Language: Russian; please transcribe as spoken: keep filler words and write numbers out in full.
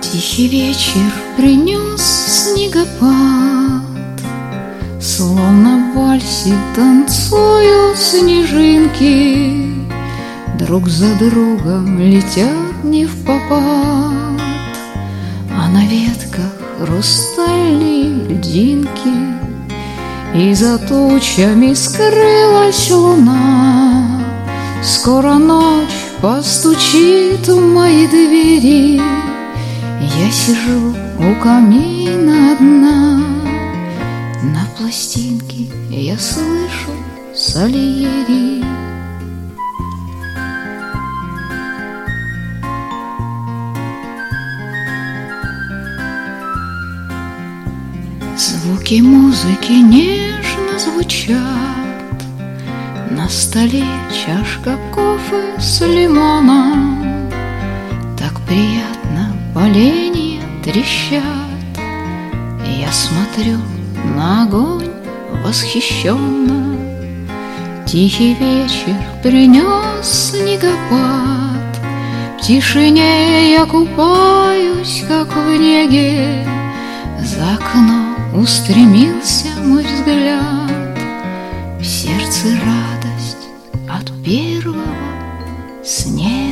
Тихий вечер принес снегопад, словно в вальсе танцуют снежинки, друг за другом летят не впопад, а на ветках хрустальные льдинки, и за тучами скрылась луна. Скоро ночь постучит в мои двери, я сижу у камина одна. На пластинке я слышу Сальери. Звуки музыки нежно звучат, на столе чашка кофе с лимоном. Так приятно поленья трещат, я смотрю на огонь восхищенно. Тихий вечер принес снегопад, в тишине я купаюсь, как в неге. За окно устремился мой взгляд, в сердце радость от первого снега.